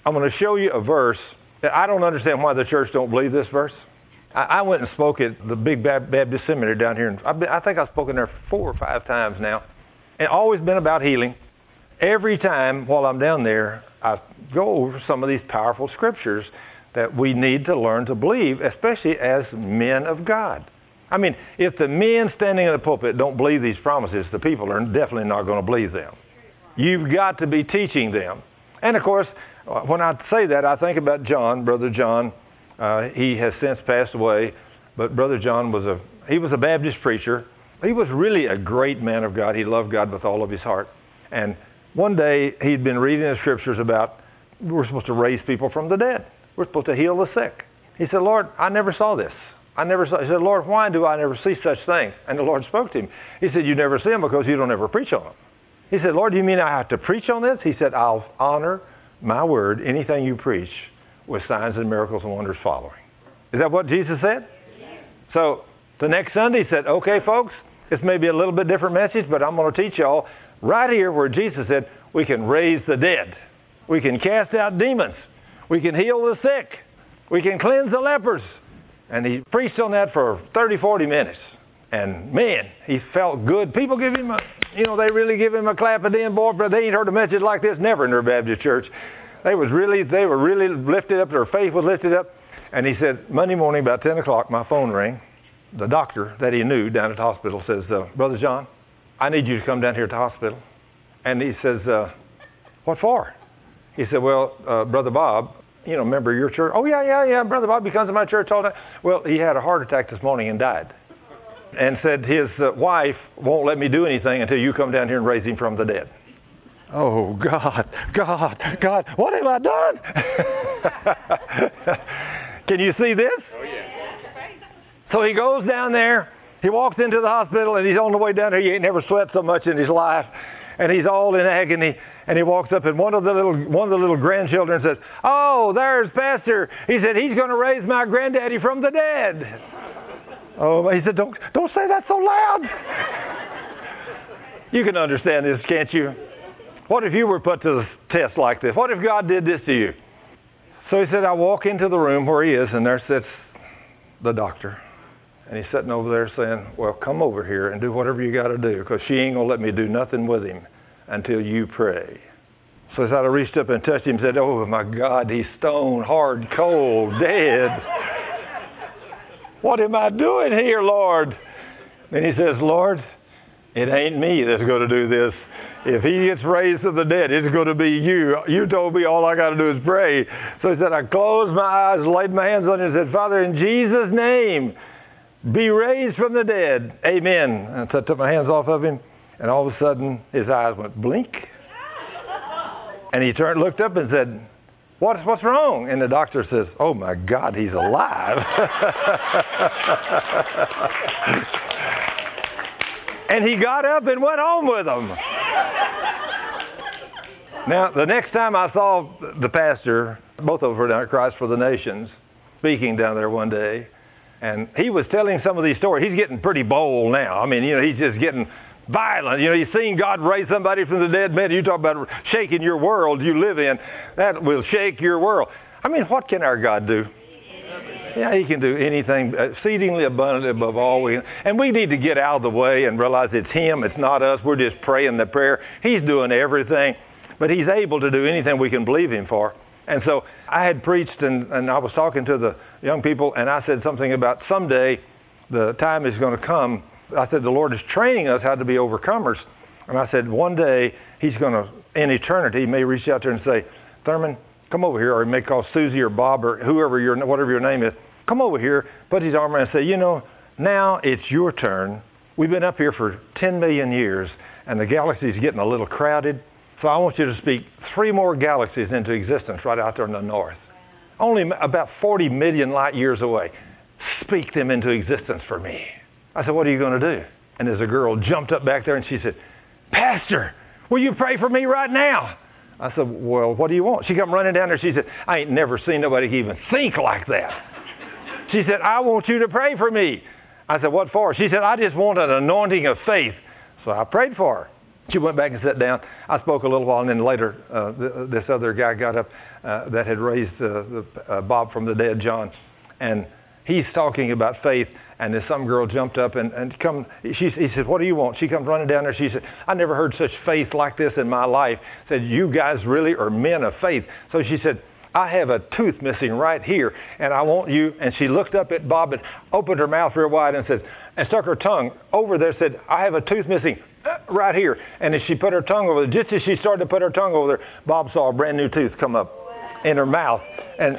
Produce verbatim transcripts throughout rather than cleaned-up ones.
I'm going to show you a verse that I don't understand why the church don't believe this verse. I, I went and spoke at the big Baptist seminary down here. And I've been, I think I've spoken there four or five times now. And always been about healing. Every time while I'm down there, I go over some of these powerful scriptures that we need to learn to believe, especially as men of God. I mean, if the men standing in the pulpit don't believe these promises, the people are definitely not going to believe them. You've got to be teaching them. And of course, when I say that, I think about John, Brother John. Uh, he has since passed away, but Brother John was a, he was a Baptist preacher. He was really a great man of God. He loved God with all of his heart. And one day, he'd been reading the scriptures about we're supposed to raise people from the dead. We're supposed to heal the sick. He said, Lord, I never saw this. I never saw. He said, Lord, why do I never see such things? And the Lord spoke to him. He said, you never see them because you don't ever preach on them. He said, Lord, do you mean I have to preach on this? He said, I'll honor my word, anything you preach, with signs and miracles and wonders following. Is that what Jesus said? Yes. So the next Sunday he said, okay, folks, this may be a little bit different message, but I'm going to teach y'all right here where Jesus said we can raise the dead. We can cast out demons. We can heal the sick. We can cleanse the lepers. And he preached on that for thirty, forty minutes. And man, he felt good. People give him a, you know, they really give him a clap at the end, boy, but they ain't heard a message like this never in their Baptist church. They was really, they were really lifted up. Their faith was lifted up. And he said, Monday morning about ten o'clock, my phone rang. The doctor that he knew down at the hospital says, uh, Brother John, I need you to come down here to the hospital. And he says, uh, what for? He said, well, uh, Brother Bob, you know, member of your church. Oh, yeah, yeah, yeah. Brother Bob, he comes to my church all the time. Well, he had a heart attack this morning and died. And said his uh, wife won't let me do anything until you come down here and raise him from the dead. Oh, God, God, God, what have I done? Can you see this? Oh, yeah. So he goes down there. He walks into the hospital, and he's on the way down there. He ain't never sweat so much in his life. And he's all in agony. And he walks up, and one of the little one of the little grandchildren says, oh, there's Pastor. He said, he's going to raise my granddaddy from the dead. Oh, he said, don't, don't say that so loud. You can understand this, can't you? What if you were put to the test like this? What if God did this to you? So he said, I walk into the room where he is, and there sits the doctor. And he's sitting over there saying, well, come over here and do whatever you got to do, because she ain't going to let me do nothing with him until you pray. So I reached up and touched him and said, oh, my God, he's stone, hard, cold, dead. What am I doing here, Lord? And he says, Lord, it ain't me that's going to do this. If he gets raised to the dead, it's going to be you. You told me all I got to do is pray. So he said, I closed my eyes, laid my hands on him, and said, Father, in Jesus' name, be raised from the dead. Amen. And so I took my hands off of him, and all of a sudden, his eyes went blink. And he turned, looked up and said, What's, what's wrong? And the doctor says, oh, my God, he's alive. And he got up and went home with them. Now, the next time I saw the pastor, both of them were down at Christ for the Nations, speaking down there one day, and he was telling some of these stories. He's getting pretty bold now. I mean, you know, he's just getting violent. You know, you've seen God raise somebody from the dead. Man, you talk about shaking your world you live in. That will shake your world. I mean, what can our God do? Yeah, he can do anything exceedingly abundantly above all we can. And we need to get out of the way and realize it's him, it's not us. We're just praying the prayer. He's doing everything. But he's able to do anything we can believe him for. And so I had preached, and, and I was talking to the young people, and I said something about someday the time is going to come. I said the Lord is training us how to be overcomers. And I said one day he's going to, in eternity, he may reach out there and say, Thurman, come over here, or he may call Susie or Bob or whoever your, whatever your name is. Come over here, put his arm around and say, you know, now it's your turn. We've been up here for ten million years, and the galaxy's getting a little crowded. So I want you to speak three more galaxies into existence right out there in the north. Only about forty million light years away. Speak them into existence for me. I said, what are you going to do? And there's a girl jumped up back there and she said, Pastor, will you pray for me right now? I said, well, what do you want? She come running down there. She said, I ain't never seen nobody even think like that. She said, I want you to pray for me. I said, what for? She said, I just want an anointing of faith. So I prayed for her. She went back and sat down. I spoke a little while, and then later uh, th- this other guy got up uh, that had raised uh, the, uh, Bob from the dead, John. And he's talking about faith, and then some girl jumped up and, and come. She, he said, "What do you want?" She comes running down there. She said, "I never heard such faith like this in my life." Said, "You guys really are men of faith." So she said, "I have a tooth missing right here, and I want you." And she looked up at Bob and opened her mouth real wide and said, and stuck her tongue over there, said, "I have a tooth missing right here." And as she put her tongue over there, just as she started to put her tongue over there, Bob saw a brand new tooth come up in her mouth. And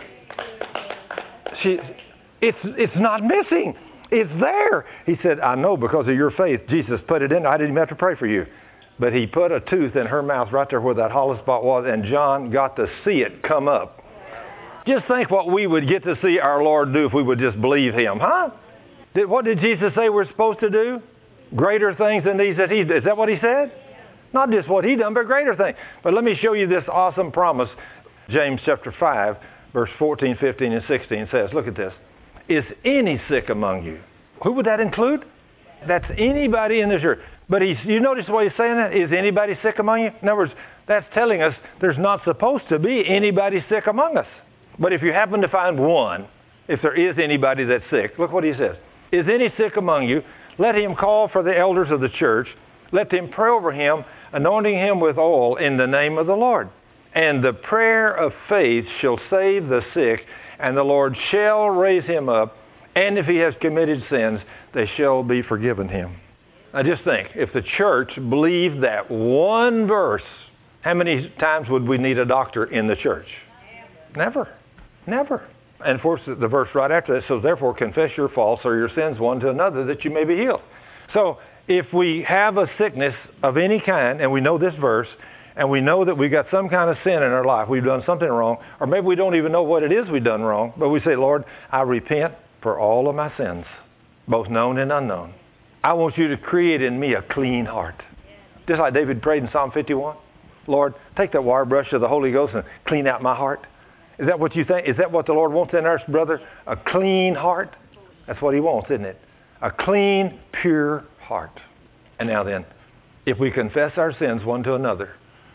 she, it's it's not missing. It's there. He said, "I know because of your faith. Jesus put it in. I didn't even have to pray for you." But he put a tooth in her mouth right there where that hollow spot was, and John got to see it come up. Just think what we would get to see our Lord do if we would just believe him, huh? Did, what did Jesus say we're supposed to do? Greater things than these that he did. Is that what he said? Not just what he done, but greater things. But let me show you this awesome promise. James chapter five, verse fourteen, fifteen, and sixteen says, look at this. "Is any sick among you?" Who would that include? That's anybody in the church. But he's, you notice the way he's saying that? Is anybody sick among you? In other words, that's telling us there's not supposed to be anybody sick among us. But if you happen to find one, if there is anybody that's sick, look what he says. "Is any sick among you? Let him call for the elders of the church. Let them pray over him, anointing him with oil in the name of the Lord. And the prayer of faith shall save the sick, and the Lord shall raise him up. And if he has committed sins, they shall be forgiven him." Now just think, if the church believed that one verse, how many times would we need a doctor in the church? Never. Never. And of course, the verse right after that, "So therefore confess your faults or your sins one to another, that you may be healed." So if we have a sickness of any kind, and we know this verse, and we know that we've got some kind of sin in our life, we've done something wrong, or maybe we don't even know what it is we've done wrong, but we say, "Lord, I repent for all of my sins, both known and unknown. I want you to create in me a clean heart." Just like David prayed in Psalm fifty-one. "Lord, take that wire brush of the Holy Ghost and clean out my heart." Is that what you think? Is that what the Lord wants in us, brother? A clean heart? That's what he wants, isn't it? A clean, pure heart. And now then, if we confess our sins one to another,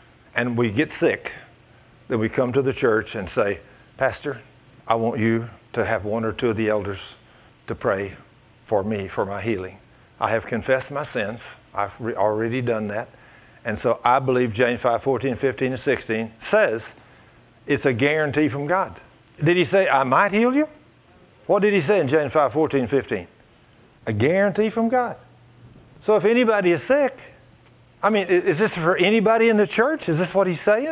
and we get sick, then we come to the church and say, "Pastor, I want you to have one or two of the elders to pray for me, for my healing. I have confessed my sins. I've re- already done that. And so I believe James five, fourteen, fifteen, and sixteen says it's a guarantee from God." Did he say, "I might heal you"? What did he say in James five, fourteen, fifteen? A guarantee from God. So if anybody is sick, I mean, is this for anybody in the church? Is this what he's saying?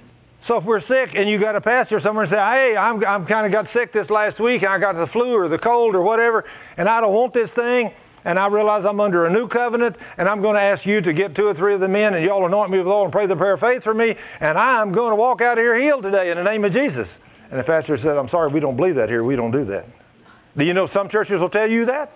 So if we're sick and you got a pastor somewhere and say, "Hey, I'm, I'm kind of got sick this last week, and I got the flu or the cold or whatever, and I don't want this thing, and I realize I'm under a new covenant, and I'm going to ask you to get two or three of the men, and y'all anoint me with oil and pray the prayer of faith for me, and I'm going to walk out here healed today in the name of Jesus." And the pastor said, "I'm sorry, we don't believe that here. We don't do that." Do you know some churches will tell you that?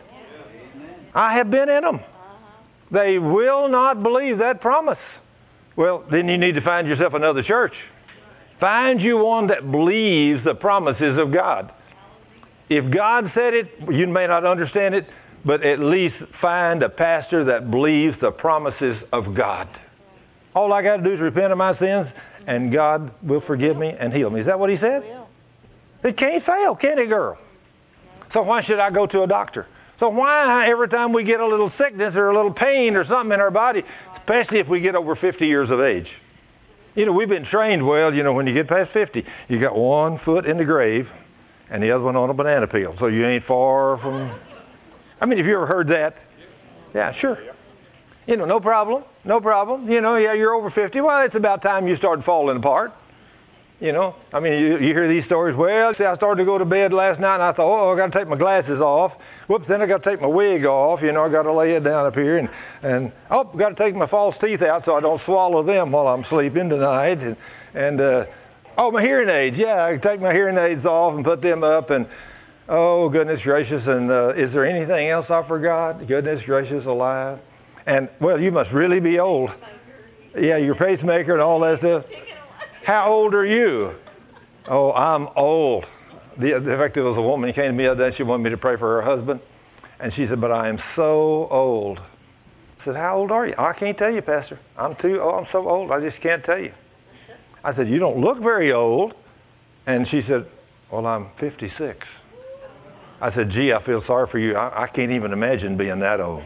I have been in them. They will not believe that promise. Well, then you need to find yourself another church. Find you one that believes the promises of God. If God said it, you may not understand it, but at least find a pastor that believes the promises of God. All I got to do is repent of my sins, and God will forgive me and heal me. Is that what he said? It can't fail, can it, girl? So why should I go to a doctor? So why every time we get a little sickness or a little pain or something in our body, especially if we get over fifty years of age? You know, we've been trained well, you know, when you get past fifty, you got one foot in the grave and the other one on a banana peel. So you ain't far from... I mean, have you ever heard that? Yeah, sure. You know, no problem, no problem. You know, yeah, you're over fifty. Well, it's about time you started falling apart. You know, I mean, you, you hear these stories. Well, see, I started to go to bed last night, and I thought, oh, I got to take my glasses off. Whoops, then I got to take my wig off. You know, I got to lay it down up here, and and oh, got to take my false teeth out so I don't swallow them while I'm sleeping tonight. And and uh, oh, my hearing aids. Yeah, I can take my hearing aids off and put them up. And oh, goodness gracious! And uh, is there anything else I forgot? Goodness gracious alive! And well, you must really be old. Yeah, your pacemaker and all that stuff. How old are you? Oh, I'm old. The, in fact, there was a woman who came to me the other day. She wanted me to pray for her husband. And she said, but I am so old. I said, how old are you? Oh, I can't tell you, Pastor. I'm too, oh, I'm so old, I just can't tell you. I said, you don't look very old. And she said, well, I'm fifty-six. I said, gee, I feel sorry for you. I, I can't even imagine being that old.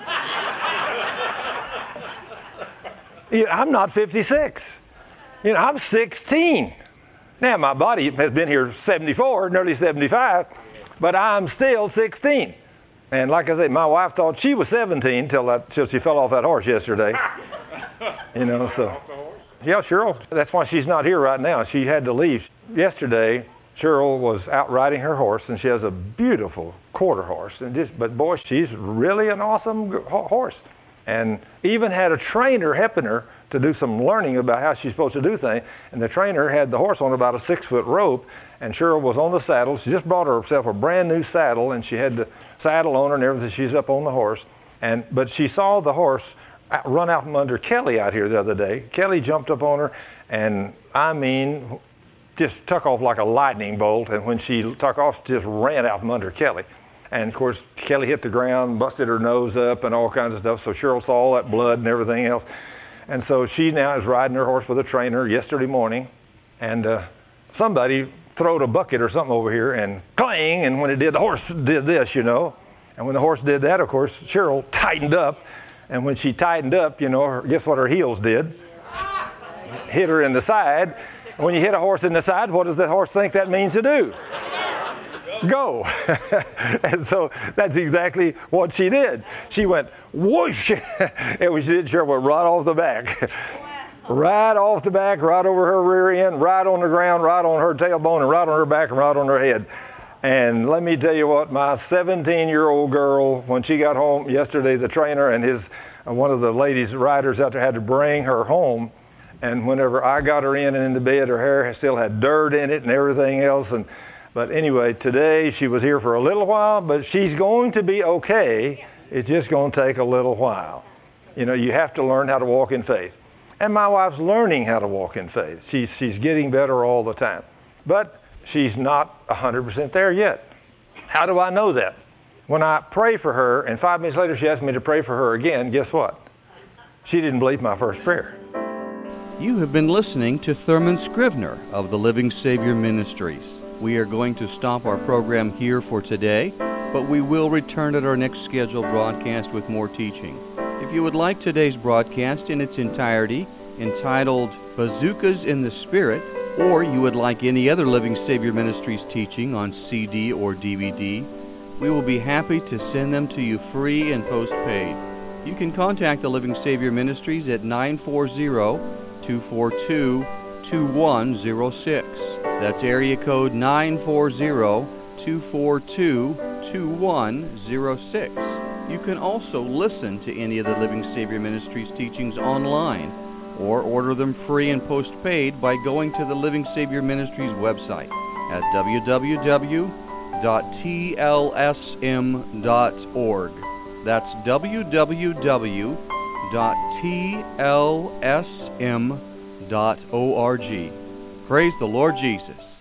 You know, I'm not fifty-six. You know, I'm sixteen. Now, my body has been here seventy-four, nearly seventy-five, but I'm still sixteen. And like I said, my wife thought she was seventeen till, that, till she fell off that horse yesterday. You know, so. Yeah, Cheryl, that's why she's not here right now. She had to leave. Yesterday, Cheryl was out riding her horse, and she has a beautiful quarter horse. And just, but boy, she's really an awesome horse. And even had a trainer helping her to do some learning about how she's supposed to do things. And the trainer had the horse on about a six-foot rope, and Cheryl was on the saddle. She just bought herself a brand new saddle, and she had the saddle on her and everything. She's up on the horse. And but she saw the horse run out from under Kelly out here the other day. Kelly jumped up on her, and I mean, just took off like a lightning bolt. And when she took off, just ran out from under Kelly. And, of course, Kelly hit the ground, busted her nose up and all kinds of stuff. So Cheryl saw all that blood and everything else. And so she now is riding her horse with a trainer yesterday morning. And uh, somebody throwed a bucket or something over here and clang. And when it did, the horse did this, you know. And when the horse did that, of course, Cheryl tightened up. And when she tightened up, you know, her, guess what her heels did? Hit her in the side. And when you hit a horse in the side, what does that horse think that means to do? Go. And so that's exactly what she did. She went whoosh. And when she did, Cheryl went right off the back. Right off the back, right over her rear end, right on the ground, right on her tailbone, and right on her back, and right on her head. And let me tell you what, my seventeen-year-old girl, when she got home yesterday, the trainer and his uh, one of the ladies riders out there had to bring her home. And whenever I got her in and into bed, her hair still had dirt in it and everything else. And But anyway, today she was here for a little while, but she's going to be okay. It's just going to take a little while. You know, you have to learn how to walk in faith. And my wife's learning how to walk in faith. She's, she's getting better all the time. But she's not one hundred percent there yet. How do I know that? When I pray for her, and five minutes later she asked me to pray for her again, guess what? She didn't believe my first prayer. You have been listening to Thurman Scrivener of the Living Savior Ministries. We are going to stop our program here for today, but we will return at our next scheduled broadcast with more teaching. If you would like today's broadcast in its entirety, entitled Bazookas in the Spirit, or you would like any other Living Savior Ministries teaching on C D or D V D, we will be happy to send them to you free and postpaid. You can contact the Living Savior Ministries at nine four zero, two four two, two one zero six. That's area code nine four zero, two four two, two one zero six. You can also listen to any of the Living Savior Ministries teachings online, or order them free and postpaid by going to the Living Savior Ministries website at w w w dot t l s m dot org. That's w w w dot t l s m dot org. Praise the Lord Jesus.